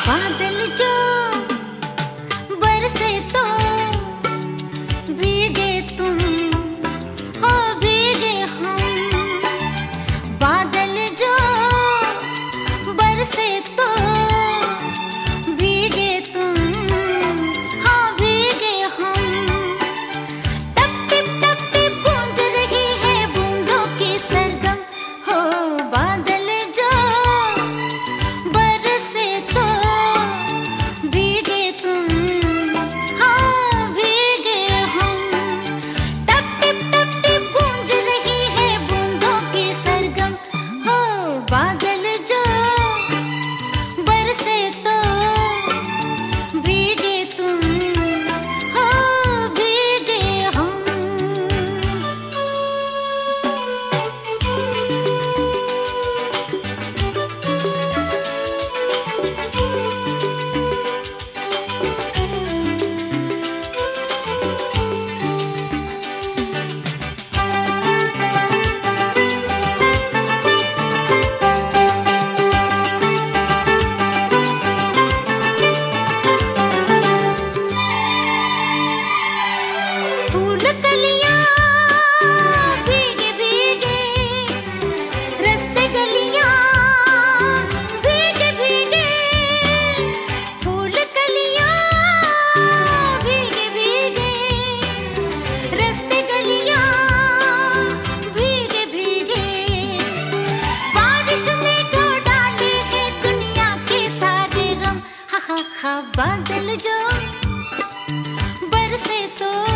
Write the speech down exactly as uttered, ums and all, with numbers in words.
बादल जो बरसे तो भीगे तुम हो भीगे हम। बादल जो बरसे तो भीगे तुम हो भीगे हम। टप टिप टप टिप गूंज रही है बूंदों की सरगम हो। बादल जो बरसे तो भीगे तुम हाँ भीगे हम। टप टिप टप टिप गूंज रही है बूंदों की सरगम हो। बादल जो बरसे तो भीगे तुम हो भीगे हम। फूल कलियां भीगे भीगे रस्ते गलियां भीगे भीगे। फूल कलियां भीगे भीगे रस्ते गलियां भीगे भीगे। बारिश ने ढो डाले हैं दुनिया के सारे गम हा हा हा। बादल जो बरसे तो